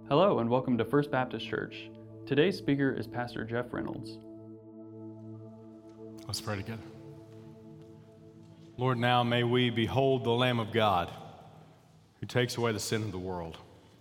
Hello and welcome to First Baptist Church. Today's speaker is Pastor Jeff Reynolds. Let's pray together. Lord, now may we behold the Lamb of God who takes away the sin of the world.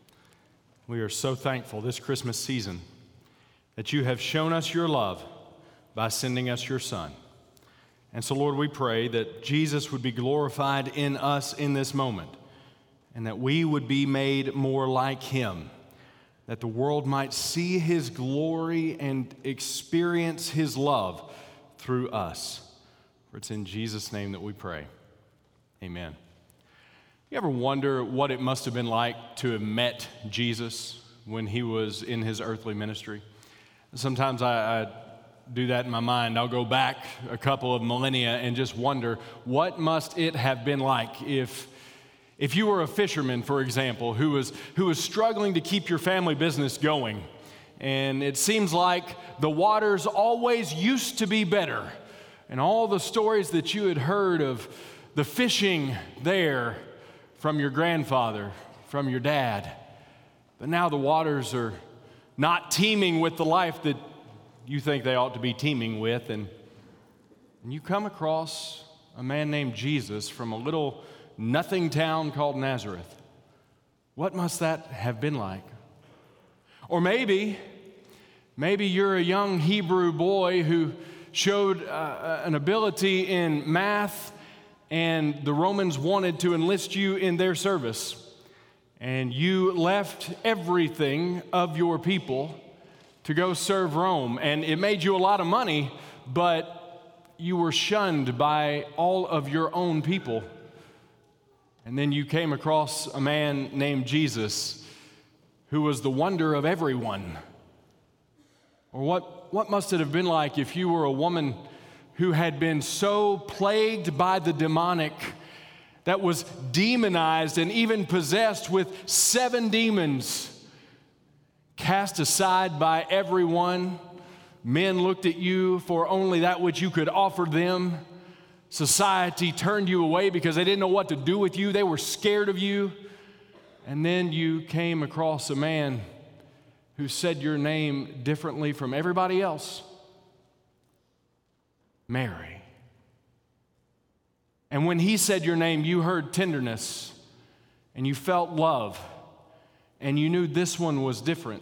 We are so thankful this Christmas season that you have shown us your love by sending us your Son. And so, Lord, we pray that Jesus would be glorified in us in this moment and that we would be made more like him, that the world might see his glory and experience his love through us. For it's in Jesus' name that we pray. Amen. You ever wonder what it must have been like to have met Jesus when he was in his earthly ministry? Sometimes I do that in my mind. I'll go back a couple of millennia and just wonder, what must it have been like if you were a fisherman, for example, who was struggling to keep your family business going, and it seems like the waters always used to be better, and all the stories that you had heard of the fishing there from your grandfather, from your dad, but now the waters are not teeming with the life that you think they ought to be teeming with, and you come across a man named Jesus from a little nothing town called Nazareth. What must that have been like? Or maybe you're a young Hebrew boy who showed an ability in math, and the Romans wanted to enlist you in their service, and you left everything of your people to go serve Rome, and it made you a lot of money, but you were shunned by all of your own people. And then you came across a man named Jesus who was the wonder of everyone. Or what must it have been like if you were a woman who had been so plagued by the demonic, that was demonized and even possessed with 7 demons, cast aside by everyone? Men looked at you for only that which you could offer them. Society turned you away because they didn't know what to do with you. They were scared of you. And then you came across a man who said your name differently from everybody else. Mary. And when he said your name, you heard tenderness and you felt love and you knew this one was different.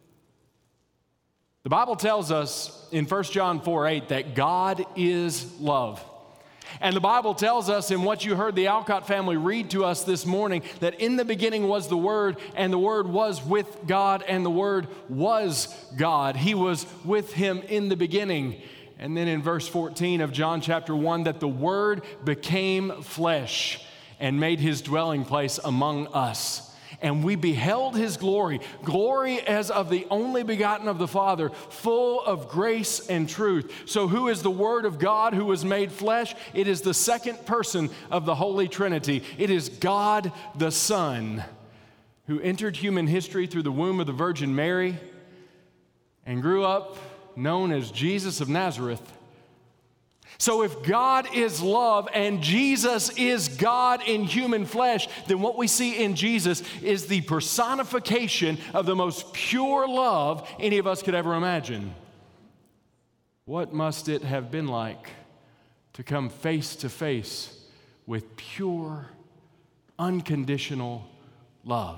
The Bible tells us in 1 John 4:8 that God is love. And the Bible tells us in what you heard the Alcott family read to us this morning, that in the beginning was the Word, and the Word was with God, and the Word was God. He was with him in the beginning. And then in verse 14 of John chapter 1, that the Word became flesh and made his dwelling place among us. And we beheld his glory, glory as of the only begotten of the Father, full of grace and truth. So who is the Word of God who was made flesh? It is the second person of the Holy Trinity. It is God the Son who entered human history through the womb of the Virgin Mary and grew up known as Jesus of Nazareth. So if God is love and Jesus is God in human flesh, then what we see in Jesus is the personification of the most pure love any of us could ever imagine. What must it have been like to come face to face with pure, unconditional love?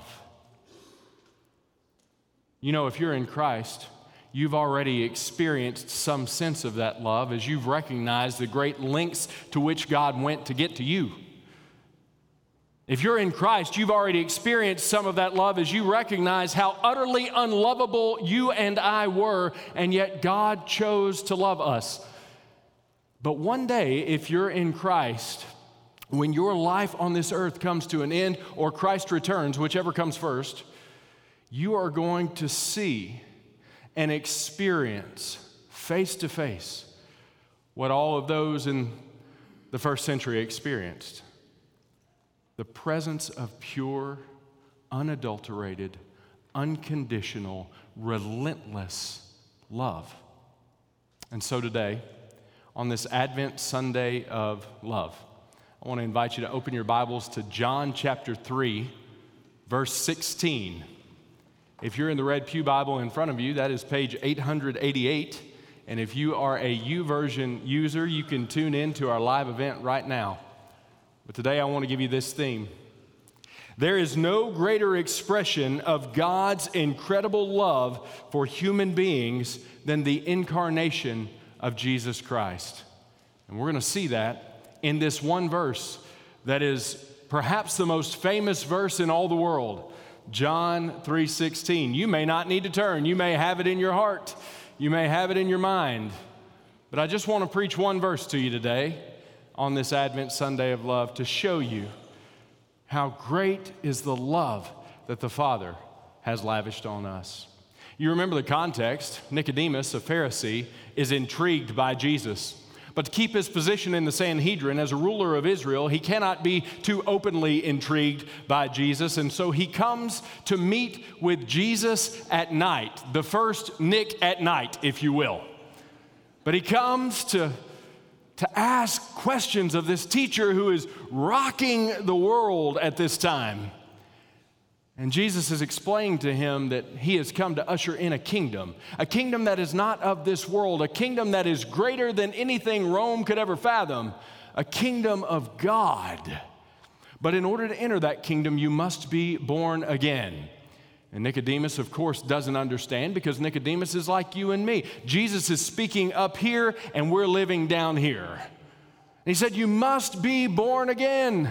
You know, if you're in Christ, you've already experienced some sense of that love as you've recognized the great lengths to which God went to get to you. If you're in Christ, you've already experienced some of that love as you recognize how utterly unlovable you and I were, and yet God chose to love us. But one day, if you're in Christ, when your life on this earth comes to an end or Christ returns, whichever comes first, you are going to see and experience face to face what all of those in the first century experienced. The presence of pure, unadulterated, unconditional, relentless love. And so today, on this Advent Sunday of love, I want to invite you to open your Bibles to John chapter 3, verse 16. If you're in the Red Pew Bible in front of you, that is page 888. And if you are a YouVersion user, you can tune in to our live event right now. But today I want to give you this theme. There is no greater expression of God's incredible love for human beings than the incarnation of Jesus Christ. And we're going to see that in this one verse that is perhaps the most famous verse in all the world, John 3:16. You may not need to turn. You may have it in your heart. You may have it in your mind. But I just want to preach one verse to you today on this Advent Sunday of love to show you how great is the love that the Father has lavished on us. You remember the context. Nicodemus, a Pharisee, is intrigued by Jesus. But to keep his position in the Sanhedrin as a ruler of Israel, he cannot be too openly intrigued by Jesus. And so he comes to meet with Jesus at night, the first Nick at night, if you will. But he comes to ask questions of this teacher who is rocking the world at this time. And Jesus is explaining to him that he has come to usher in a kingdom that is not of this world, a kingdom that is greater than anything Rome could ever fathom, a kingdom of God. But in order to enter that kingdom, you must be born again. And Nicodemus, of course, doesn't understand because Nicodemus is like you and me. Jesus is speaking up here and we're living down here. And he said, you must be born again.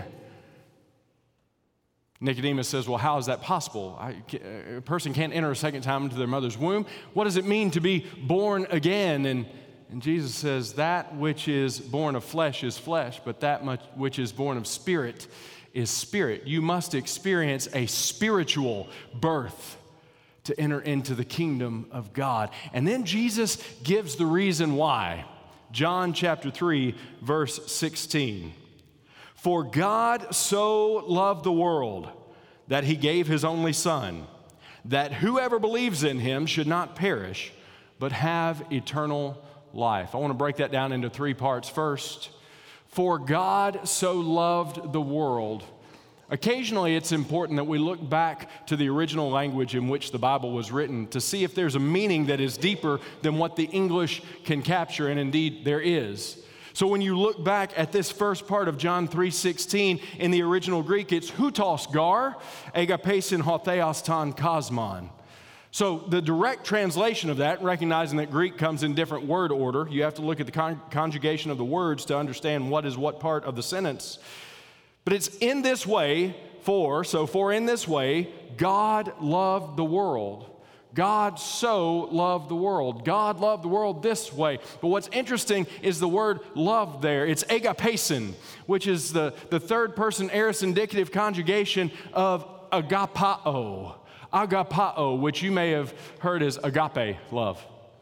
Nicodemus says, well, how is that possible? A person can't enter a second time into their mother's womb. What does it mean to be born again? And Jesus says, that which is born of flesh is flesh, but that much which is born of spirit is spirit. You must experience a spiritual birth to enter into the kingdom of God. And then Jesus gives the reason why. John chapter 3, verse 16. For God so loved the world that he gave his only Son, that whoever believes in him should not perish, but have eternal life. I want to break that down into three parts. First, for God so loved the world. Occasionally, it's important that we look back to the original language in which the Bible was written to see if there's a meaning that is deeper than what the English can capture, and indeed there is. So when you look back at this first part of John 3:16, in the original Greek, it's hutos gar, agapesin hotheos ton kosmon. So the direct translation of that, recognizing that Greek comes in different word order, you have to look at the conjugation of the words to understand what is what part of the sentence. But it's in this way, for in this way, God loved the world. God so loved the world. God loved the world this way. But what's interesting is the word love there. It's agapesin, which is the third person aorist indicative conjugation of agapao. Agapao, which you may have heard as agape love.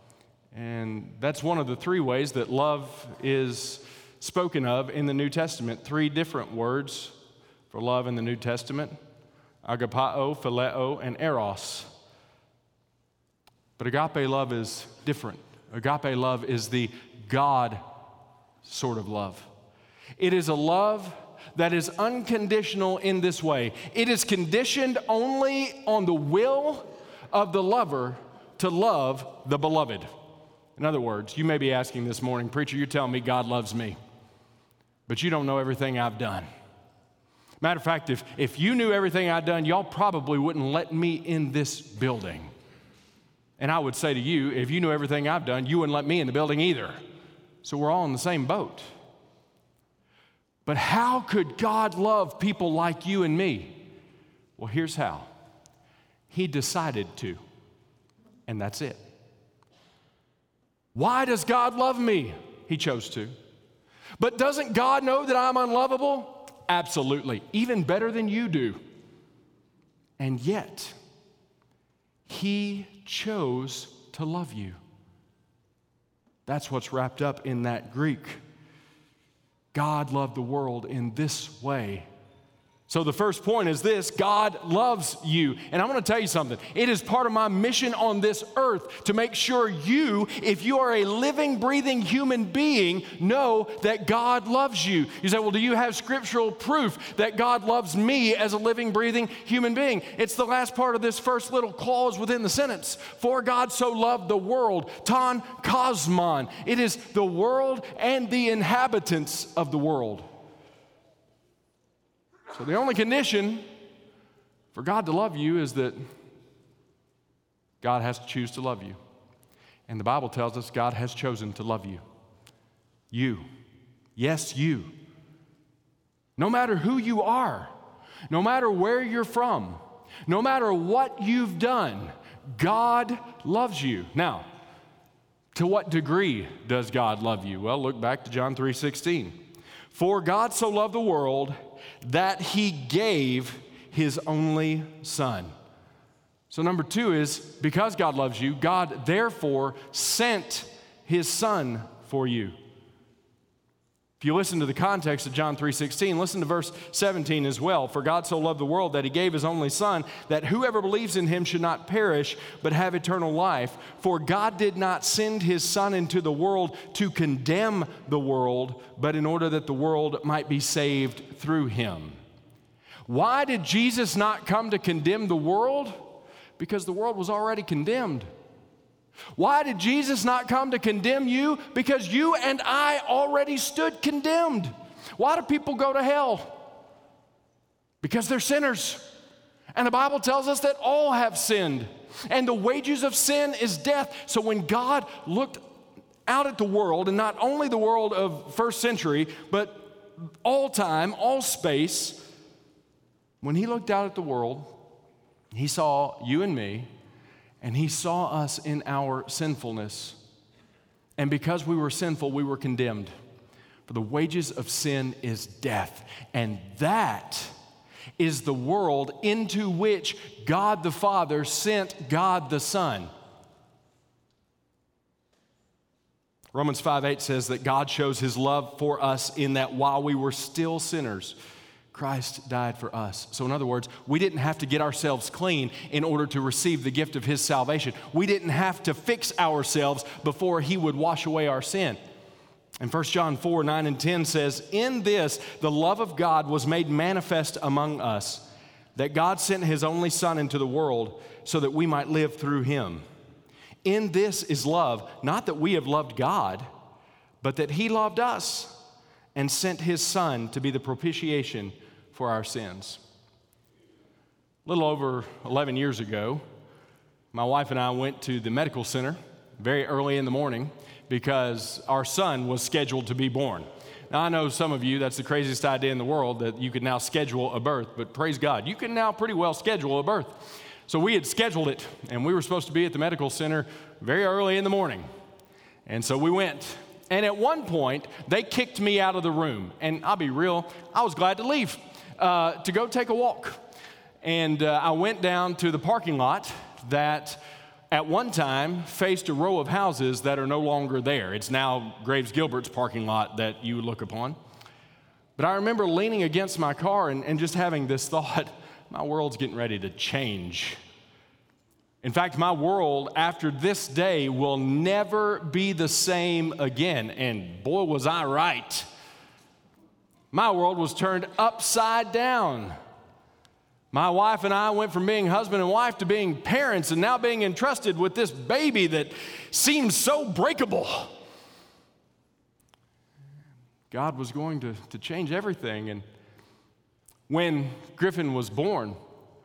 And that's one of the three ways that love is spoken of in the New Testament. Three different words for love in the New Testament: agapao, phileo, and eros. But agape love is different. Agape love is the God sort of love. It is a love that is unconditional in this way. It is conditioned only on the will of the lover to love the beloved. In other words, you may be asking this morning, preacher, you're telling me God loves me, but you don't know everything I've done. Matter of fact, if you knew everything I'd done, y'all probably wouldn't let me in this building. And I would say to you, if you knew everything I've done, you wouldn't let me in the building either. So we're all in the same boat. But how could God love people like you and me? Well, here's how. He decided to, and that's it. Why does God love me? He chose to. But doesn't God know that I'm unlovable? Absolutely. Even better than you do. And yet, he chose to love you. That's what's wrapped up in that Greek. God loved the world in this way, So the first point is this: God loves you. And I'm going to tell you something. It is part of my mission on this earth to make sure you, if you are a living, breathing human being, know that God loves you. You say, well, do you have scriptural proof that God loves me as a living, breathing human being? It's the last part of this first little clause within the sentence. For God so loved the world, ton kosmon. It is the world and the inhabitants of the world. So the only condition for God to love you is that God has to choose to love you. And the Bible tells us God has chosen to love you. You. Yes, you. No matter who you are, no matter where you're from, no matter what you've done, God loves you. Now, to what degree does God love you? Well, look back to John 3:16. For God so loved the world that he gave his only Son. So number 2 is, because God loves you, God therefore sent his Son for you. If you listen to the context of John 3:16, listen to verse 17 as well. For God so loved the world that he gave his only Son, that whoever believes in him should not perish, but have eternal life. For God did not send his Son into the world to condemn the world, but in order that the world might be saved through him. Why did Jesus not come to condemn the world? Because the world was already condemned. Why did Jesus not come to condemn you? Because you and I already stood condemned. Why do people go to hell? Because they're sinners. And the Bible tells us that all have sinned. And the wages of sin is death. So when God looked out at the world, and not only the world of first century, but all time, all space, when he looked out at the world, he saw you and me, and he saw us in our sinfulness. And because we were sinful, we were condemned. For the wages of sin is death. And that is the world into which God the Father sent God the Son. Romans 5:8 says that God shows his love for us in that while we were still sinners, Christ died for us. So in other words, we didn't have to get ourselves clean in order to receive the gift of his salvation. We didn't have to fix ourselves before he would wash away our sin. And 1 John 4:9 and 10 says, in this, the love of God was made manifest among us, that God sent his only Son into the world so that we might live through him. In this is love, not that we have loved God, but that he loved us and sent his Son to be the propitiation for our sins. A little over 11 years ago, my wife and I went to the medical center very early in the morning because our son was scheduled to be born. Now, I know some of you, that's the craziest idea in the world, that you could now schedule a birth, but praise God, you can now pretty well schedule a birth. So we had scheduled it, and we were supposed to be at the medical center very early in the morning. And so we went. And at one point, they kicked me out of the room. And I'll be real, I was glad to leave to go take a walk. And I went down to the parking lot that at one time faced a row of houses that are no longer there. It's now Graves Gilbert's parking lot that you would look upon. But I remember leaning against my car and just having this thought, my world's getting ready to change. In fact, my world after this day will never be the same again. And boy, was I right. My world was turned upside down. My wife and I went from being husband and wife to being parents and now being entrusted with this baby that seems so breakable. God was going to change everything. And when Griffin was born,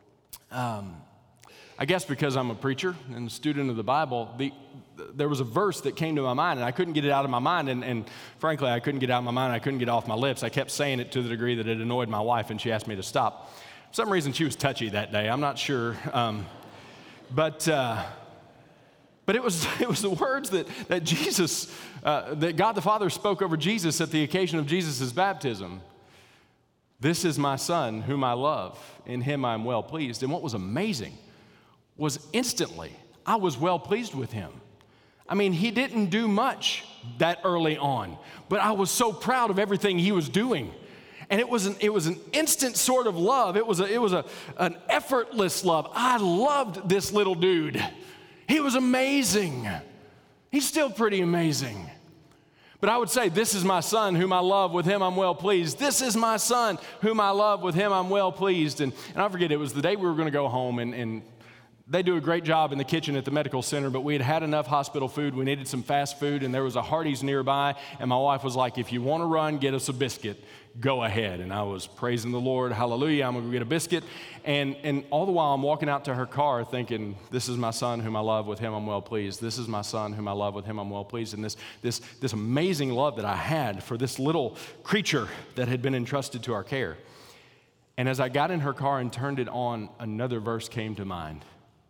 I guess because I'm a preacher and a student of the Bible, there was a verse that came to my mind, and I couldn't get it out of my mind, and frankly, I couldn't get it out of my mind, I couldn't get it off my lips. I kept saying it to the degree that it annoyed my wife, and she asked me to stop. For some reason, she was touchy that day. I'm not sure. But it was the words that Jesus, that God the Father spoke over Jesus at the occasion of Jesus' baptism. This is my Son, whom I love. In him I am well pleased. And what was amazing was instantly I was well pleased with him. I mean, he didn't do much that early on, but I was so proud of everything he was doing. And it was an instant sort of love. It was an effortless love. I loved this little dude. He was amazing. He's still pretty amazing. But I would say, this is my son whom I love, with him I'm well pleased. This is my son whom I love, with him I'm well pleased. And I forget, it was the day we were going to go home, and they do a great job in the kitchen at the medical center, but we had had enough hospital food. We needed some fast food, and there was a Hardee's nearby, and my wife was like, if you want to run, get us a biscuit. Go ahead. And I was praising the Lord. Hallelujah. I'm going to get a biscuit. And all the while I'm walking out to her car thinking, this is my son whom I love, with him I'm well pleased. This is my son whom I love, with him I'm well pleased. And this amazing love that I had for this little creature that had been entrusted to our care. And as I got in her car and turned it on, another verse came to mind.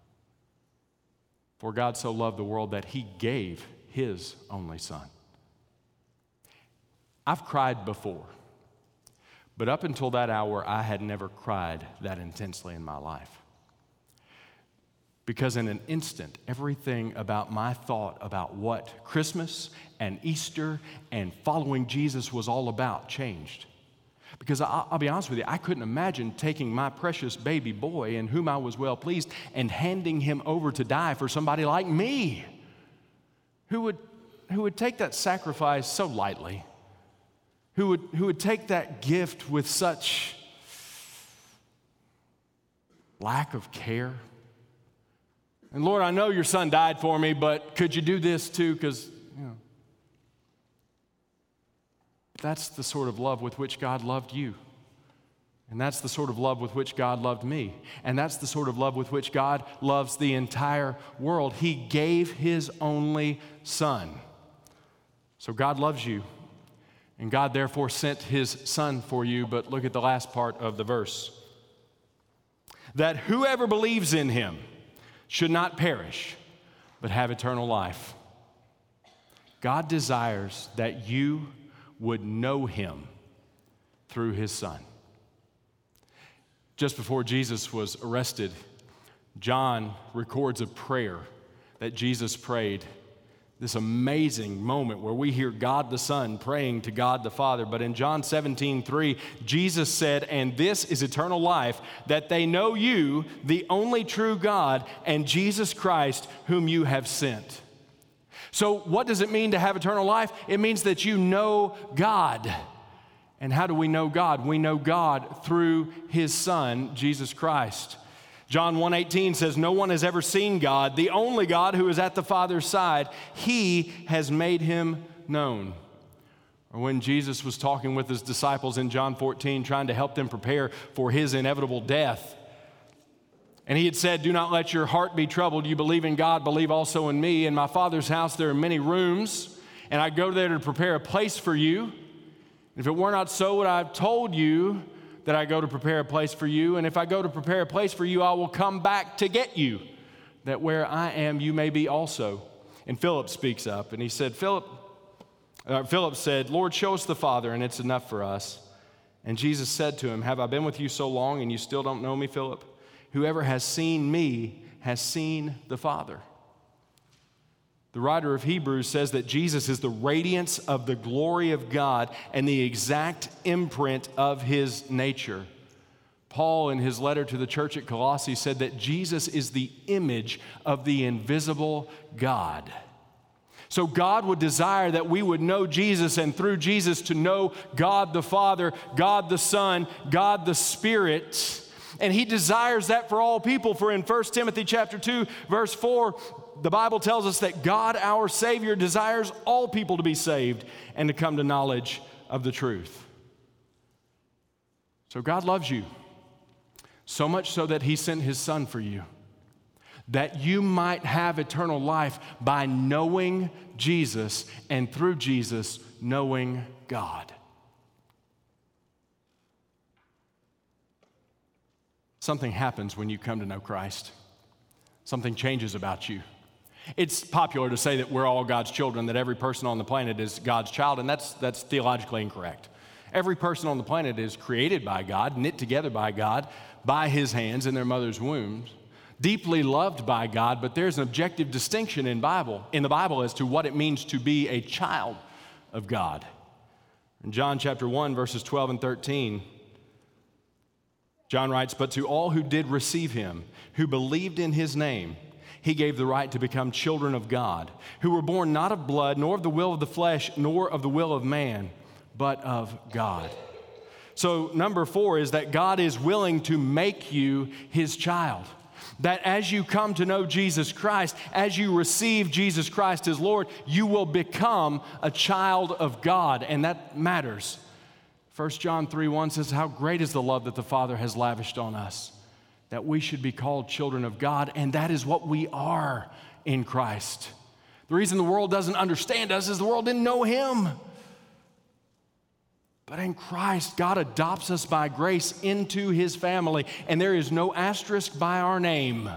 For God so loved the world that he gave his only son. I've cried before. But up until that hour, I had never cried that intensely in my life. Because in an instant, everything about my thought about what Christmas and Easter and following Jesus was all about changed. Because I'll be honest with you, I couldn't imagine taking my precious baby boy, in whom I was well pleased, and handing him over to die for somebody like me, who would take that sacrifice so lightly. Who would take that gift with such lack of care. And Lord, I know your son died for me, but could you do this too? Because, that's the sort of love with which God loved you. And that's the sort of love with which God loved me. And that's the sort of love with which God loves the entire world. He gave his only son. So God loves you. And God therefore sent his son for you. But look at the last part of the verse. That whoever believes in him should not perish, but have eternal life. God desires that you would know him through his son. Just before Jesus was arrested, John records a prayer that Jesus prayed. This amazing moment where we hear God the Son praying to God the Father. But in John 17:3, Jesus said, and this is eternal life, that they know you, the only true God, and Jesus Christ, whom you have sent. So what does it mean to have eternal life? It means that you know God. And how do we know God? We know God through his Son, Jesus Christ. John 1:18 says, no one has ever seen God, the only God who is at the Father's side. He has made him known. Or when Jesus was talking with his disciples in John 14, trying to help them prepare for his inevitable death. And he had said, do not let your heart be troubled. You believe in God, believe also in me. In my Father's house there are many rooms, and I go there to prepare a place for you. If it were not so, would I have told you that I go to prepare a place for you? And if I go to prepare a place for you, I will come back to get you, that where I am, you may be also. And Philip speaks up, and he said, Philip said, Lord, show us the Father, and it's enough for us. And Jesus said to him, have I been with you so long, and you still don't know me, Philip? Whoever has seen me has seen the Father. The writer of Hebrews says that Jesus is the radiance of the glory of God and the exact imprint of his nature. Paul, in his letter to the church at Colossae, said that Jesus is the image of the invisible God. So God would desire that we would know Jesus, and through Jesus to know God the Father, God the Son, God the Spirit. And he desires that for all people. For in 1 Timothy chapter 2, verse 4, the Bible tells us that God, our Savior, desires all people to be saved and to come to knowledge of the truth. So God loves you, so much so that he sent his Son for you, that you might have eternal life by knowing Jesus, and through Jesus, knowing God. Something happens when you come to know Christ. Something changes about you. It's popular to say that we're all God's children, that every person on the planet is God's child, and that's theologically incorrect. Every person on the planet is created by God, knit together by God, by his hands in their mother's wombs, deeply loved by God, but there's an objective distinction in the Bible as to what it means to be a child of God. In John chapter 1, verses 12 and 13, John writes, "But to all who did receive him, who believed in his name, he gave the right to become children of God, who were born not of blood, nor of the will of the flesh, nor of the will of man, but of God." So number 4 is that God is willing to make you his child. That as you come to know Jesus Christ, as you receive Jesus Christ as Lord, you will become a child of God, and that matters. 1 John 3:1 says, "How great is the love that the Father has lavished on us, that we should be called children of God," and that is what we are in Christ. The reason the world doesn't understand us is the world didn't know him. But in Christ, God adopts us by grace into his family, and there is no asterisk by our name.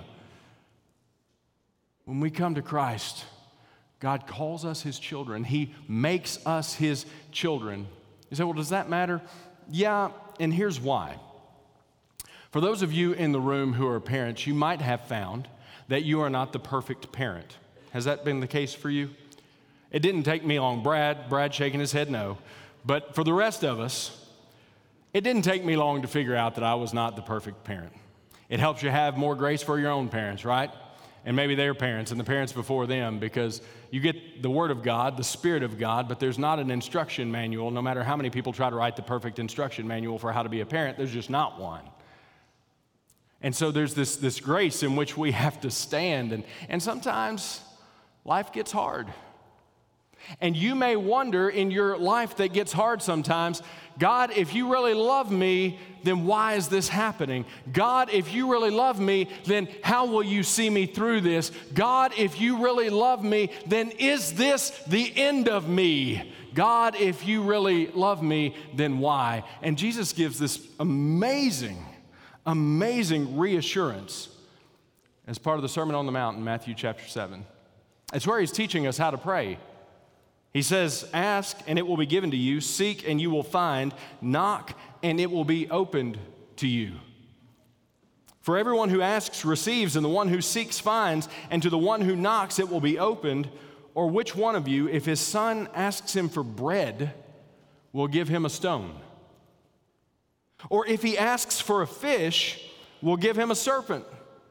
When we come to Christ, God calls us his children. He makes us his children. You say, well, does that matter? Yeah, and here's why. For those of you in the room who are parents, you might have found that you are not the perfect parent. Has that been the case for you? It didn't take me long. Brad shaking his head no. But for the rest of us, it didn't take me long to figure out that I was not the perfect parent. It helps you have more grace for your own parents, right? And maybe their parents and the parents before them, because you get the Word of God, the Spirit of God, but there's not an instruction manual. No matter how many people try to write the perfect instruction manual for how to be a parent, there's just not one. And so there's this grace in which we have to stand, and sometimes life gets hard. And you may wonder in your life that gets hard sometimes, God, if you really love me, then why is this happening? God, if you really love me, then how will you see me through this? God, if you really love me, then is this the end of me? God, if you really love me, then why? And Jesus gives this amazing reassurance as part of the Sermon on the Mount in Matthew chapter 7. It's where he's teaching us how to pray. He says, "Ask, and it will be given to you. Seek, and you will find. Knock, and it will be opened to you. For everyone who asks receives, and the one who seeks finds, and to the one who knocks it will be opened. Or which one of you, if his son asks him for bread, will give him a stone? Or if he asks for a fish, will give him a serpent?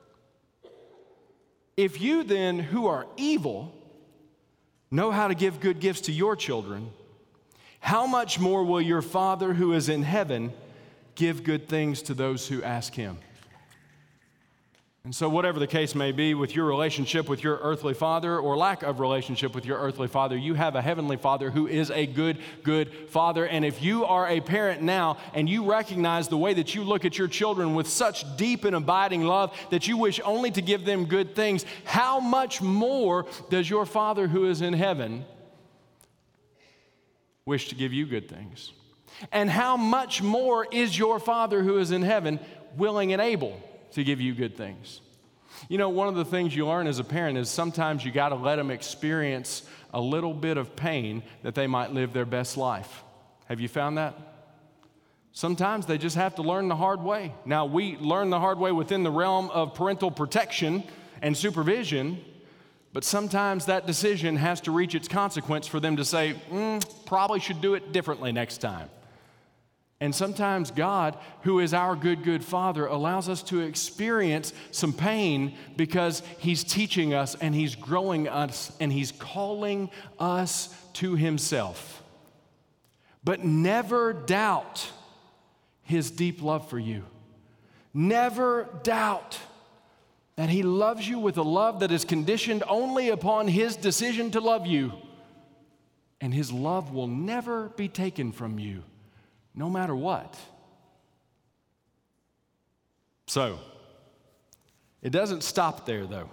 If you then, who are evil, know how to give good gifts to your children, how much more will your Father who is in heaven give good things to those who ask him?" And so whatever the case may be with your relationship with your earthly father or lack of relationship with your earthly father, you have a heavenly Father who is a good Father. And if you are a parent now and you recognize the way that you look at your children with such deep and abiding love that you wish only to give them good things, how much more does your Father who is in heaven wish to give you good things? And how much more is your Father who is in heaven willing and able to give you good things? You know, one of the things you learn as a parent is sometimes you got to let them experience a little bit of pain that they might live their best life. Have you found that? Sometimes they just have to learn the hard way. Now, we learn the hard way within the realm of parental protection and supervision, but sometimes that decision has to reach its consequence for them to say, probably should do it differently next time. And sometimes God, who is our good Father, allows us to experience some pain because he's teaching us and he's growing us and he's calling us to himself. But never doubt his deep love for you. Never doubt that he loves you with a love that is conditioned only upon his decision to love you. And his love will never be taken from you, no matter what. So, it doesn't stop there, though.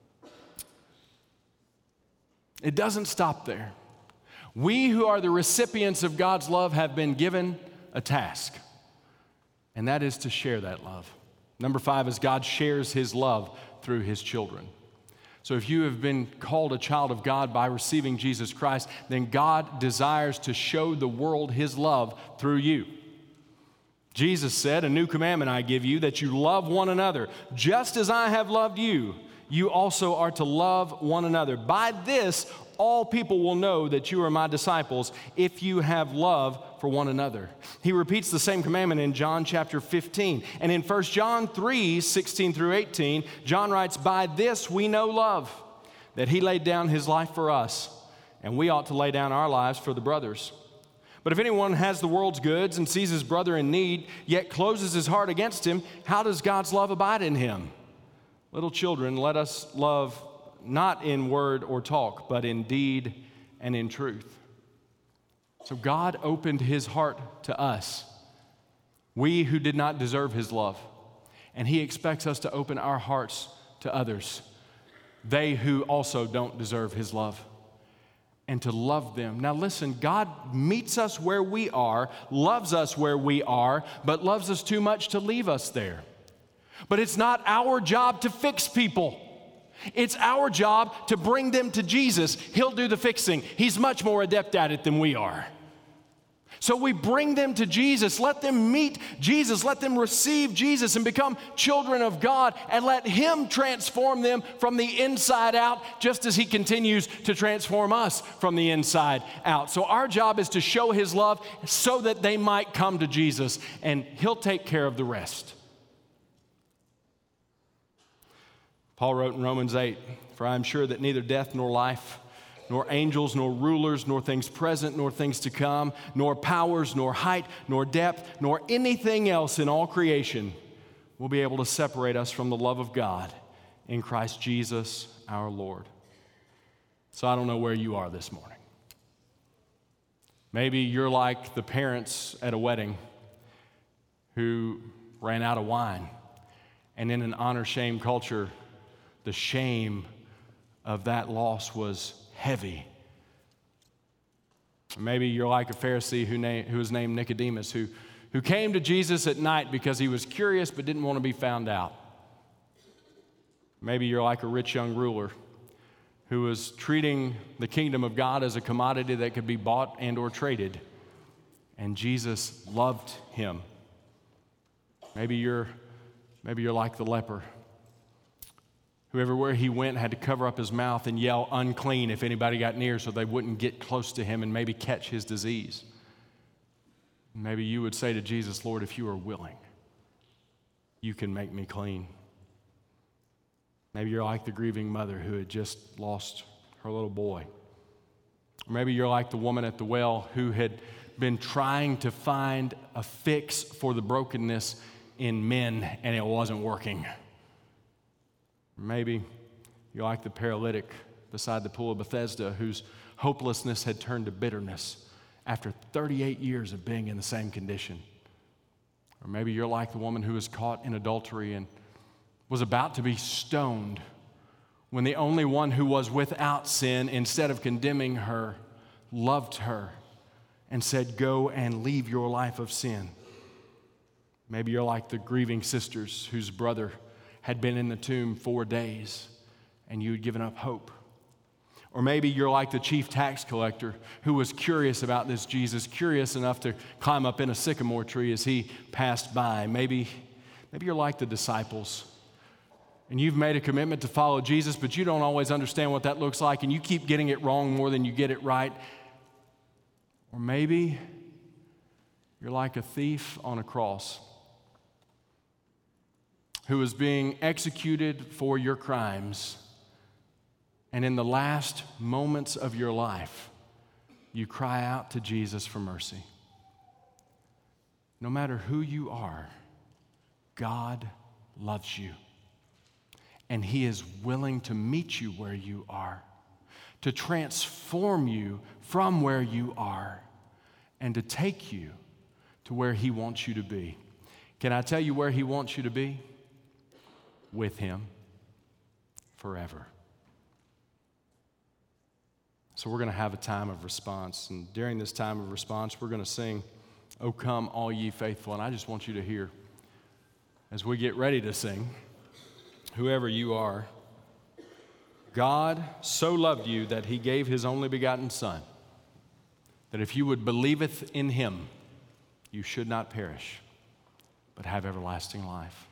It doesn't stop there. We who are the recipients of God's love have been given a task, and that is to share that love. Number 5 is God shares his love through his children. So if you have been called a child of God by receiving Jesus Christ, then God desires to show the world his love through you. Jesus said, "A new commandment I give you, that you love one another. Just as I have loved you, you also are to love one another. By this, all people will know that you are my disciples if you have love for one another. He repeats the same commandment in John chapter 15. And in 1 John 3, 16 through 18, John writes, by this we know love, that he laid down his life for us, and we ought to lay down our lives for the brothers. But if anyone has the world's goods and sees his brother in need, yet closes his heart against him, how does God's love abide in him? Little children, let us love not in word or talk, but in deed and in truth. So God opened his heart to us, we who did not deserve his love. And he expects us to open our hearts to others, they who also don't deserve his love, and to love them. Now listen, God meets us where we are, loves us where we are, but loves us too much to leave us there. But it's not our job to fix people. It's our job to bring them to Jesus. He'll do the fixing. He's much more adept at it than we are. So we bring them to Jesus. Let them meet Jesus. Let them receive Jesus and become children of God, and let him transform them from the inside out, just as he continues to transform us from the inside out. So our job is to show his love so that they might come to Jesus, and he'll take care of the rest. Paul wrote in Romans 8, for I am sure that neither death nor life, nor angels, nor rulers, nor things present, nor things to come, nor powers, nor height, nor depth, nor anything else in all creation will be able to separate us from the love of God in Christ Jesus our Lord. So I don't know where you are this morning. Maybe you're like the parents at a wedding who ran out of wine, and in an honor-shame culture, the shame of that loss was heavy. Maybe you're like a Pharisee who was named Nicodemus, who came to Jesus at night because he was curious but didn't want to be found out. Maybe you're like a rich young ruler who was treating the kingdom of God as a commodity that could be bought and or traded, and Jesus loved him. Maybe you're like the leper, who everywhere he went had to cover up his mouth and yell unclean if anybody got near so they wouldn't get close to him and maybe catch his disease. Maybe you would say to Jesus, Lord, if you are willing, you can make me clean. Maybe you're like the grieving mother who had just lost her little boy. Or maybe you're like the woman at the well who had been trying to find a fix for the brokenness in men and it wasn't working. Maybe you're like the paralytic beside the pool of Bethesda whose hopelessness had turned to bitterness after 38 years of being in the same condition. Or maybe you're like the woman who was caught in adultery and was about to be stoned when the only one who was without sin, instead of condemning her, loved her and said, go and leave your life of sin. Maybe you're like the grieving sisters whose brother had been in the tomb 4 days and you had given up hope. Or maybe you're like the chief tax collector who was curious about this Jesus, curious enough to climb up in a sycamore tree as he passed by. Maybe you're like the disciples and you've made a commitment to follow Jesus, but you don't always understand what that looks like and you keep getting it wrong more than you get it right. Or maybe you're like a thief on a cross who is being executed for your crimes, and in the last moments of your life, you cry out to Jesus for mercy. No matter who you are, God loves you, and he is willing to meet you where you are, to transform you from where you are, and to take you to where he wants you to be. Can I tell you where he wants you to be? With him forever. So we're going to have a time of response. And during this time of response, we're going to sing, O come, all ye faithful. And I just want you to hear, as we get ready to sing, whoever you are, God so loved you that he gave his only begotten Son, that if you would believeth in him, you should not perish, but have everlasting life.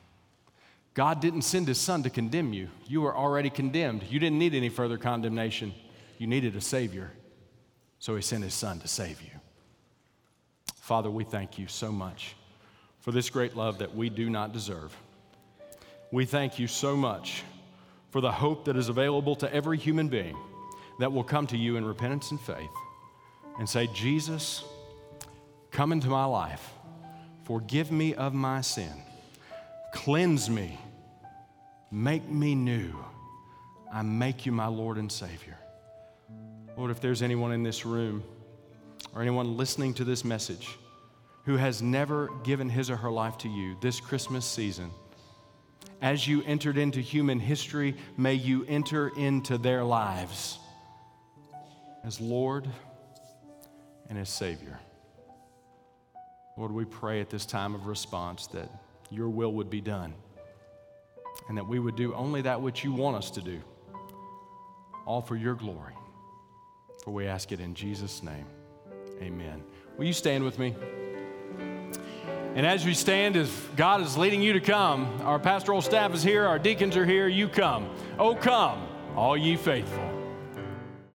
God didn't send his Son to condemn you. You were already condemned. You didn't need any further condemnation. You needed a Savior, so He sent His Son to save you. Father, we thank You so much for this great love that we do not deserve. We thank You so much for the hope that is available to every human being that will come to You in repentance and faith and say, Jesus, come into my life. Forgive me of my sin. Cleanse me. Make me new. I make You my Lord and Savior. Lord, if there's anyone in this room or anyone listening to this message who has never given his or her life to You this Christmas season, as You entered into human history, may You enter into their lives as Lord and as Savior. Lord, we pray at this time of response that Your will would be done and that we would do only that which You want us to do, all for Your glory. For we ask it in Jesus' name, amen. Will you stand with me? And as we stand, as God is leading you to come, our pastoral staff is here, our deacons are here, you come. Oh, come, all ye faithful.